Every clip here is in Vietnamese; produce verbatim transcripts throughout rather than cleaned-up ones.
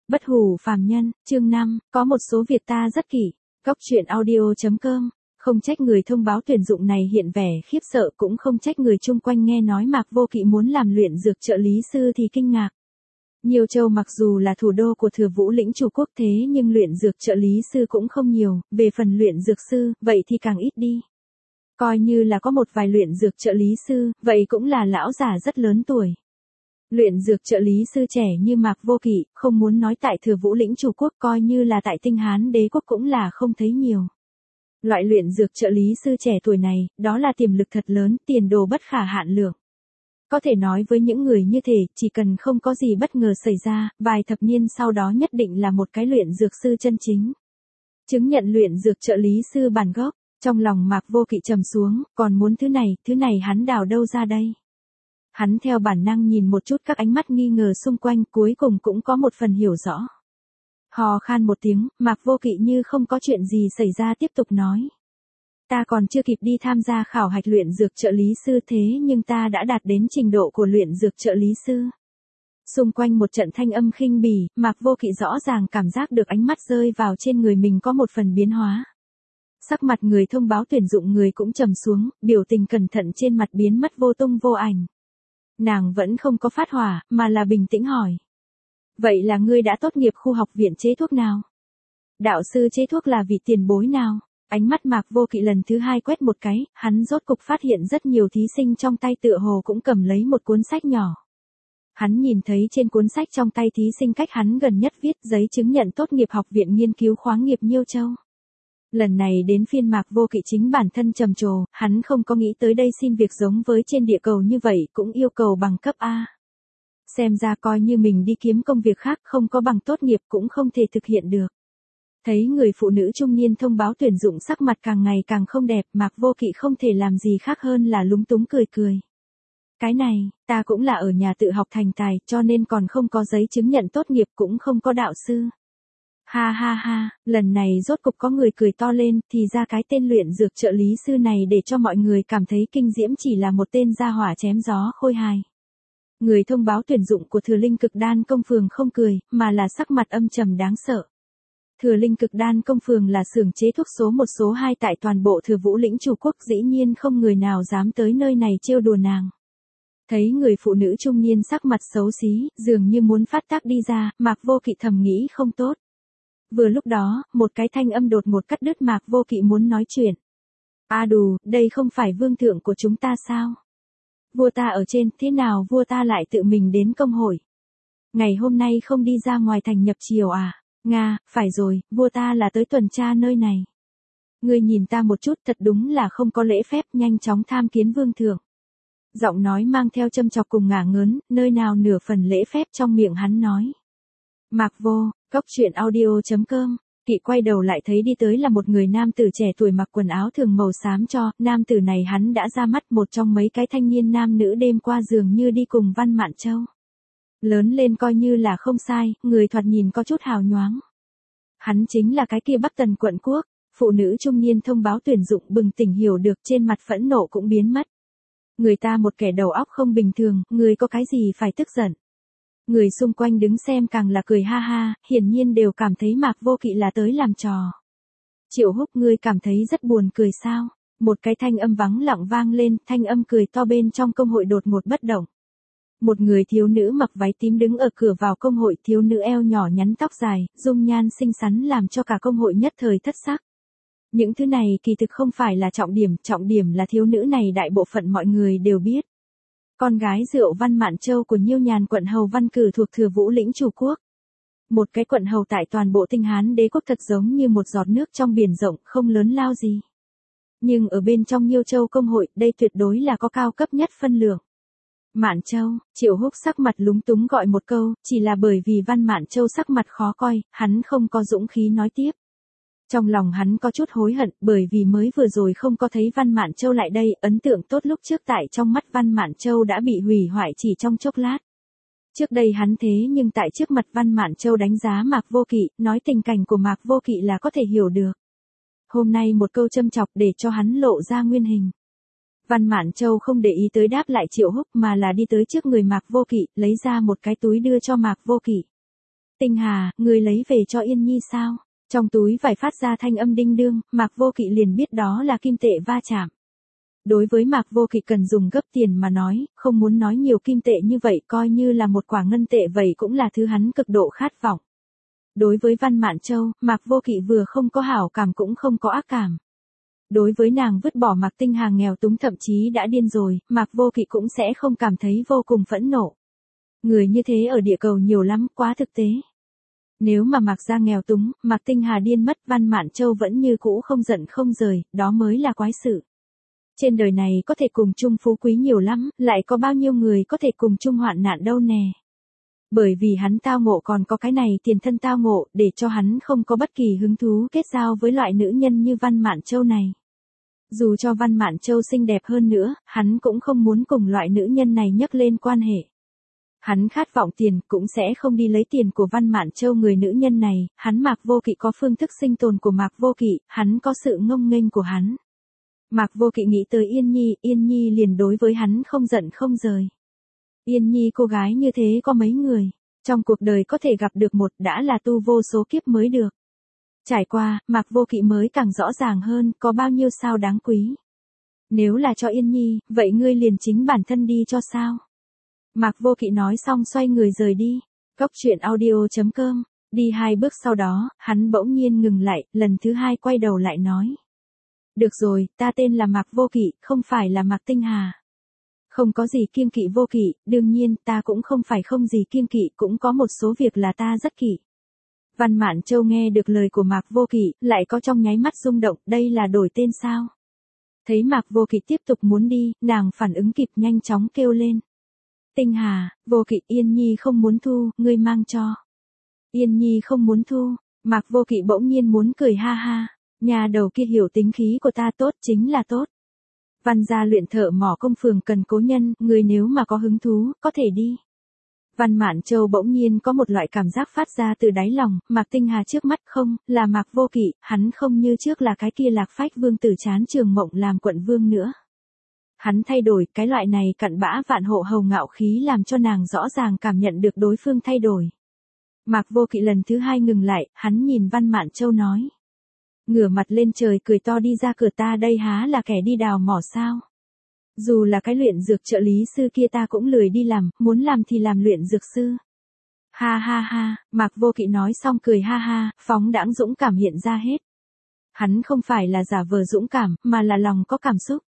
Bất hủ phàm nhân, chương năm, có một số việc ta rất kỹ. Góc truyện audio.com, không trách người thông báo tuyển dụng này hiện vẻ khiếp sợ, cũng không trách người chung quanh nghe nói Mạc Vô Kỵ muốn làm luyện dược trợ lý sư thì kinh ngạc. Nhiêu Châu mặc dù là thủ đô của Thừa Vũ lĩnh chủ quốc thế nhưng luyện dược trợ lý sư cũng không nhiều, về phần luyện dược sư, vậy thì càng ít đi. Coi như là có một vài luyện dược trợ lý sư, vậy cũng là lão già rất lớn tuổi. Luyện dược trợ lý sư trẻ như Mạc Vô Kỵ, không muốn nói tại Thừa Vũ lĩnh chủ quốc, coi như là tại Tinh Hán đế quốc cũng là không thấy nhiều. Loại luyện dược trợ lý sư trẻ tuổi này, đó là tiềm lực thật lớn, tiền đồ bất khả hạn lượng. Có thể nói với những người như thế, chỉ cần không có gì bất ngờ xảy ra, vài thập niên sau đó nhất định là một cái luyện dược sư chân chính. Chứng nhận luyện dược trợ lý sư bản gốc, trong lòng Mạc Vô Kỵ trầm xuống, còn muốn thứ này, thứ này hắn đào đâu ra đây? Hắn theo bản năng nhìn một chút các ánh mắt nghi ngờ xung quanh, cuối cùng cũng có một phần hiểu rõ. Hò khan một tiếng, Mạc Vô Kỵ như không có chuyện gì xảy ra tiếp tục nói. Ta còn chưa kịp đi tham gia khảo hạch luyện dược trợ lý sư thế nhưng ta đã đạt đến trình độ của luyện dược trợ lý sư. Xung quanh một trận thanh âm khinh bỉ, Mạc Vô Kỵ rõ ràng cảm giác được ánh mắt rơi vào trên người mình có một phần biến hóa. Sắc mặt người thông báo tuyển dụng người cũng trầm xuống, biểu tình cẩn thận trên mặt biến mất vô tung vô ảnh. Nàng vẫn không có phát hỏa, mà là bình tĩnh hỏi. Vậy là ngươi đã tốt nghiệp khu học viện chế thuốc nào? Đạo sư chế thuốc là vị tiền bối nào? Ánh mắt Mạc Vô Kỵ lần thứ hai quét một cái, hắn rốt cục phát hiện rất nhiều thí sinh trong tay tựa hồ cũng cầm lấy một cuốn sách nhỏ. Hắn nhìn thấy trên cuốn sách trong tay thí sinh cách hắn gần nhất viết giấy chứng nhận tốt nghiệp học viện nghiên cứu khoáng nghiệp Nhiêu Châu. Lần này đến phiên Mạc Vô Kỵ chính bản thân trầm trồ, hắn không có nghĩ tới đây xin việc giống với trên địa cầu như vậy, cũng yêu cầu bằng cấp A. Xem ra coi như mình đi kiếm công việc khác không có bằng tốt nghiệp cũng không thể thực hiện được. Thấy người phụ nữ trung niên thông báo tuyển dụng sắc mặt càng ngày càng không đẹp, Mạc Vô Kỵ không thể làm gì khác hơn là lúng túng cười cười. Cái này, ta cũng là ở nhà tự học thành tài, cho nên còn không có giấy chứng nhận tốt nghiệp cũng không có đạo sư. Ha ha ha, lần này rốt cục có người cười to lên, thì ra cái tên luyện dược trợ lý sư này để cho mọi người cảm thấy kinh diễm chỉ là một tên gia hỏa chém gió khôi hài. Người thông báo tuyển dụng của Thừa Linh Cực Đan Công Phường không cười, mà là sắc mặt âm trầm đáng sợ. Thừa Linh Cực Đan Công Phường là xưởng chế thuốc số một số hai tại toàn bộ Thừa Vũ lĩnh chủ quốc, dĩ nhiên không người nào dám tới nơi này trêu đùa nàng. Thấy người phụ nữ trung niên sắc mặt xấu xí, dường như muốn phát tác đi ra, Mạc Vô Kỵ thầm nghĩ không tốt. Vừa lúc đó, một cái thanh âm đột ngột cắt đứt Mạc Vô Kỵ muốn nói chuyện. A đù, đây không phải vương thượng của chúng ta sao? Vua ta ở trên, thế nào vua ta lại tự mình đến công hội? Ngày hôm nay không đi ra ngoài thành nhập triều à? Nga, phải rồi, vua ta là tới tuần tra nơi này. Ngươi nhìn ta một chút, thật đúng là không có lễ phép, nhanh chóng tham kiến vương thượng. Giọng nói mang theo châm chọc cùng ngả ngớn, nơi nào nửa phần lễ phép trong miệng hắn nói. Mạc Vô, góc truyện audio.com, Kỵ quay đầu lại thấy đi tới là một người nam tử trẻ tuổi mặc quần áo thường màu xám cho, nam tử này hắn đã ra mắt một trong mấy cái thanh niên nam nữ đêm qua dường như đi cùng Văn Mạn Châu. Lớn lên coi như là không sai, người thoạt nhìn có chút hào nhoáng. Hắn chính là cái kia Bắc Tần quận quốc, phụ nữ trung niên thông báo tuyển dụng bừng tỉnh hiểu được trên mặt phẫn nộ cũng biến mất. Người ta một kẻ đầu óc không bình thường, người có cái gì phải tức giận. Người xung quanh đứng xem càng là cười ha ha, hiển nhiên đều cảm thấy Mạc Vô Kỵ là tới làm trò. Triệu Húc, ngươi cảm thấy rất buồn cười sao? Một cái thanh âm vắng lặng vang lên, thanh âm cười to bên trong công hội đột ngột bất động. Một người thiếu nữ mặc váy tím đứng ở cửa vào công hội, thiếu nữ eo nhỏ nhắn tóc dài, dung nhan xinh xắn làm cho cả công hội nhất thời thất sắc. Những thứ này kỳ thực không phải là trọng điểm, trọng điểm là thiếu nữ này đại bộ phận mọi người đều biết. Con gái rượu Văn Mạn Châu của Nhiêu Nhàn quận hầu Văn Cử thuộc Thừa Vũ lĩnh chủ quốc. Một cái quận hầu tại toàn bộ Tinh Hán đế quốc thật giống như một giọt nước trong biển rộng, không lớn lao gì. Nhưng ở bên trong Nhiêu Châu công hội, đây tuyệt đối là có cao cấp nhất phân lượng. Mạn Châu, Triệu Húc sắc mặt lúng túng gọi một câu, chỉ là bởi vì Văn Mạn Châu sắc mặt khó coi, hắn không có dũng khí nói tiếp. Trong lòng hắn có chút hối hận, bởi vì mới vừa rồi không có thấy Văn Mạn Châu lại đây, ấn tượng tốt lúc trước tại trong mắt Văn Mạn Châu đã bị hủy hoại chỉ trong chốc lát. Trước đây hắn thế nhưng tại trước mặt Văn Mạn Châu đánh giá Mạc Vô Kỵ, nói tình cảnh của Mạc Vô Kỵ là có thể hiểu được. Hôm nay một câu châm chọc để cho hắn lộ ra nguyên hình. Văn Mạn Châu không để ý tới đáp lại Triệu Húc mà là đi tới trước người Mạc Vô Kỵ, lấy ra một cái túi đưa cho Mạc Vô Kỵ. Tinh Hà, người lấy về cho Yên Nhi sao? Trong túi vải phát ra thanh âm đinh đương, Mạc Vô Kỵ liền biết đó là kim tệ va chạm. Đối với Mạc Vô Kỵ cần dùng gấp tiền mà nói, không muốn nói nhiều kim tệ như vậy coi như là một quả ngân tệ vậy cũng là thứ hắn cực độ khát vọng. Đối với Văn Mạn Châu, Mạc Vô Kỵ vừa không có hảo cảm cũng không có ác cảm. Đối với nàng vứt bỏ Mạc Tinh Hà nghèo túng thậm chí đã điên rồi, Mạc Vô Kỵ cũng sẽ không cảm thấy vô cùng phẫn nộ. Người như thế ở địa cầu nhiều lắm, quá thực tế. Nếu mà Mạc gia nghèo túng, Mạc Tinh Hà điên mất, Văn Mạn Châu vẫn như cũ không giận không rời, đó mới là quái sự. Trên đời này có thể cùng chung phú quý nhiều lắm, lại có bao nhiêu người có thể cùng chung hoạn nạn đâu nè. Bởi vì hắn tao ngộ còn có cái này tiền thân tao ngộ, để cho hắn không có bất kỳ hứng thú kết giao với loại nữ nhân như Văn Mạn Châu này. Dù cho Văn Mạn Châu xinh đẹp hơn nữa, hắn cũng không muốn cùng loại nữ nhân này nhắc lên quan hệ. Hắn khát vọng tiền, cũng sẽ không đi lấy tiền của Văn Mạn Châu người nữ nhân này, hắn Mạc Vô Kỵ có phương thức sinh tồn của Mạc Vô Kỵ, hắn có sự ngông nghênh của hắn. Mạc Vô Kỵ nghĩ tới Yên Nhi, Yên Nhi liền đối với hắn không giận không rời. Yên Nhi cô gái như thế có mấy người, trong cuộc đời có thể gặp được một đã là tu vô số kiếp mới được. Trải qua, Mạc Vô Kỵ mới càng rõ ràng hơn có bao nhiêu sao đáng quý. Nếu là cho Yên Nhi, vậy ngươi liền chính bản thân đi cho sao? Mạc Vô Kỵ nói xong xoay người rời đi. Góc truyện audio chấm com, đi hai bước sau đó, hắn bỗng nhiên ngừng lại, lần thứ hai quay đầu lại nói. Được rồi, ta tên là Mạc Vô Kỵ, không phải là Mạc Tinh Hà. Không có gì kiêng kỵ vô kỵ, đương nhiên ta cũng không phải không gì kiêng kỵ, cũng có một số việc là ta rất kỵ. Văn Mạn Châu nghe được lời của Mạc Vô Kỵ, lại có trong nháy mắt rung động, đây là đổi tên sao? Thấy Mạc Vô Kỵ tiếp tục muốn đi, nàng phản ứng kịp nhanh chóng kêu lên. Tinh Hà, Vô Kỵ, Yên Nhi không muốn thu, ngươi mang cho. Yên Nhi không muốn thu, Mạc Vô Kỵ bỗng nhiên muốn cười ha ha, nhà đầu kia hiểu tính khí của ta tốt chính là tốt. Văn gia luyện thợ mỏ công phường cần cố nhân, người nếu mà có hứng thú, có thể đi. Văn Mạn Châu bỗng nhiên có một loại cảm giác phát ra từ đáy lòng, Mạc Tinh Hà trước mắt không, là Mạc Vô Kỵ, hắn không như trước là cái kia lạc phách vương tử chán trường mộng làm quận vương nữa. Hắn thay đổi, cái loại này cặn bã vạn hộ hầu ngạo khí làm cho nàng rõ ràng cảm nhận được đối phương thay đổi. Mạc Vô Kỵ lần thứ hai ngừng lại, hắn nhìn Văn Mạn Châu nói. Ngửa mặt lên trời cười to đi ra cửa, ta đây há là kẻ đi đào mỏ sao? Dù là cái luyện dược trợ lý sư kia ta cũng lười đi làm, muốn làm thì làm luyện dược sư. Ha ha ha, Mạc Vô Kỵ nói xong cười ha ha, phóng đãng dũng cảm hiện ra hết. Hắn không phải là giả vờ dũng cảm, mà là lòng có cảm xúc.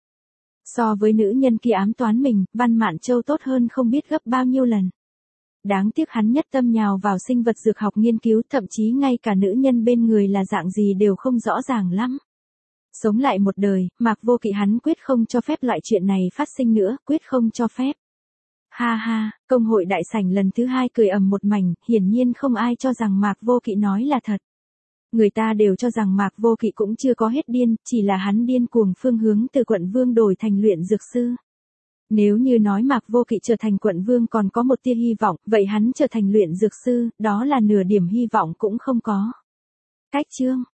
So với nữ nhân kia ám toán mình, Văn Mạn Châu tốt hơn không biết gấp bao nhiêu lần. Đáng tiếc hắn nhất tâm nhào vào sinh vật dược học nghiên cứu, thậm chí ngay cả nữ nhân bên người là dạng gì đều không rõ ràng lắm. Sống lại một đời, Mạc Vô Kỵ hắn quyết không cho phép loại chuyện này phát sinh nữa, quyết không cho phép. Ha ha, công hội đại sảnh lần thứ hai cười ầm một mảnh, hiển nhiên không ai cho rằng Mạc Vô Kỵ nói là thật. Người ta đều cho rằng Mạc Vô Kỵ cũng chưa có hết điên, chỉ là hắn điên cuồng phương hướng từ quận vương đổi thành luyện dược sư. Nếu như nói Mạc Vô Kỵ trở thành quận vương còn có một tia hy vọng, vậy hắn trở thành luyện dược sư, đó là nửa điểm hy vọng cũng không có. Cách chương